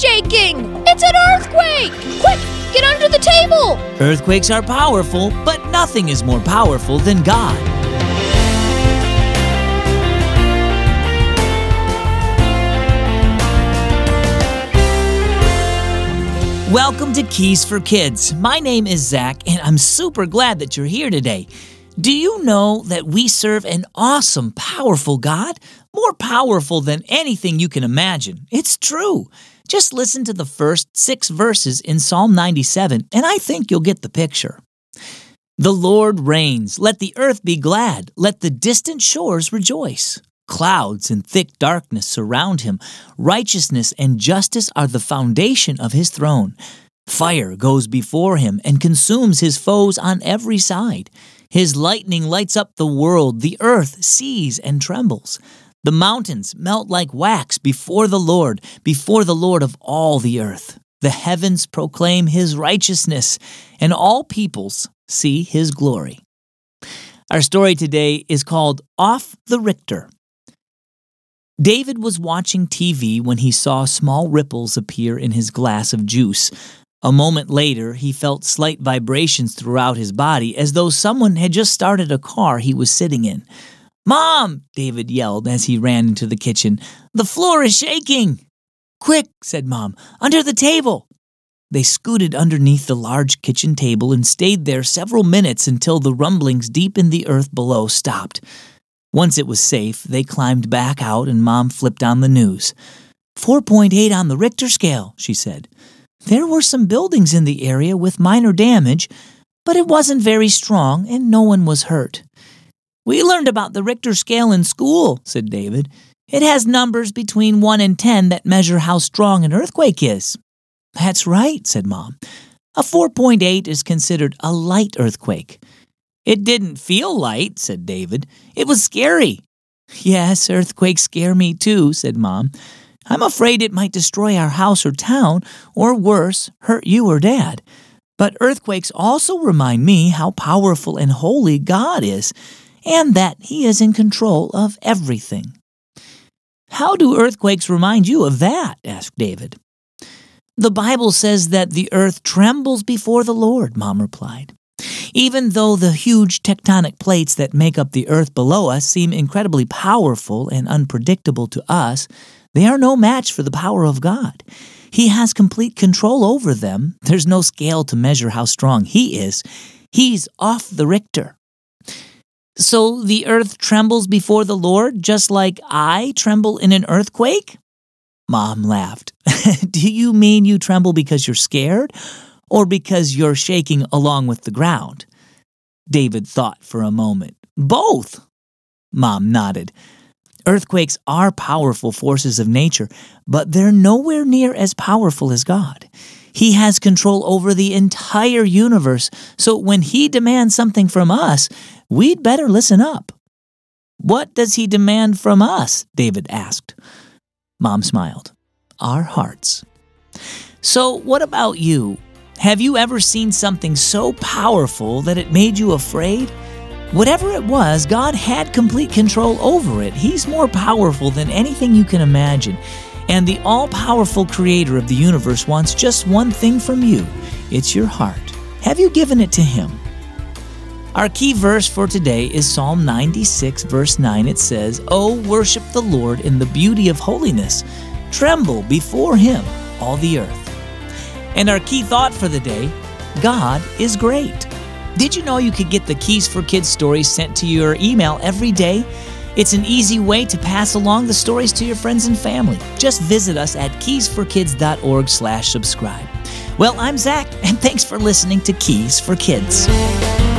shaking! It's an earthquake! Quick, get under the table! Earthquakes are powerful, but nothing is more powerful than God. Welcome to Keys for Kids. My name is Zach, and I'm super glad that you're here today. Do you know that we serve an awesome, powerful God? More powerful than anything you can imagine. It's true. Just listen to the first 6 verses in Psalm 97, and I think you'll get the picture. The Lord reigns. Let the earth be glad. Let the distant shores rejoice. Clouds and thick darkness surround him. Righteousness and justice are the foundation of his throne. Fire goes before him and consumes his foes on every side. His lightning lights up the world. The earth sees and trembles. The mountains melt like wax before the Lord of all the earth. The heavens proclaim his righteousness, and all peoples see his glory. Our story today is called Off the Richter. David was watching TV when he saw small ripples appear in his glass of juice. A moment later, he felt slight vibrations throughout his body as though someone had just started a car he was sitting in. "Mom!" David yelled as he ran into the kitchen. "The floor is shaking!" "Quick!" said Mom. "Under the table!" They scooted underneath the large kitchen table and stayed there several minutes until the rumblings deep in the earth below stopped. Once it was safe, they climbed back out and Mom flipped on the news. 4.8 on the Richter scale, she said. There were some buildings in the area with minor damage, but it wasn't very strong and no one was hurt. "We learned about the Richter scale in school," said David. "It has numbers between 1 and 10 that measure how strong an earthquake is." "That's right," said Mom. "A 4.8 is considered a light earthquake." "It didn't feel light," said David. "It was scary." "Yes, earthquakes scare me too," said Mom. "I'm afraid it might destroy our house or town, or worse, hurt you or Dad. But earthquakes also remind me how powerful and holy God is, and that He is in control of everything." "How do earthquakes remind you of that?" asked David. "The Bible says that the earth trembles before the Lord," Mom replied. "Even though the huge tectonic plates that make up the earth below us seem incredibly powerful and unpredictable to us, they are no match for the power of God. He has complete control over them. There's no scale to measure how strong He is. He's off the Richter." "So the earth trembles before the Lord, just like I tremble in an earthquake?" Mom laughed. "Do you mean you tremble because you're scared, or because you're shaking along with the ground?" David thought for a moment. "Both." Mom nodded. Earthquakes are powerful forces of nature, but they're nowhere near as powerful as God. He has control over the entire universe, so when He demands something from us, we'd better listen up. "What does He demand from us?" David asked. Mom smiled. "Our hearts." "So what about you? Have you ever seen something so powerful that it made you afraid? Whatever it was, God had complete control over it. He's more powerful than anything you can imagine. And the all-powerful Creator of the universe wants just one thing from you. It's your heart. Have you given it to Him? Our key verse for today is Psalm 96, verse 9. It says, "Oh, worship the Lord in the beauty of holiness. Tremble before Him, all the earth." And our key thought for the day, God is great. Did you know you could get the Keys for Kids stories sent to your email every day? It's an easy way to pass along the stories to your friends and family. Just visit us at keysforkids.org/subscribe. Well, I'm Zach, and thanks for listening to Keys for Kids.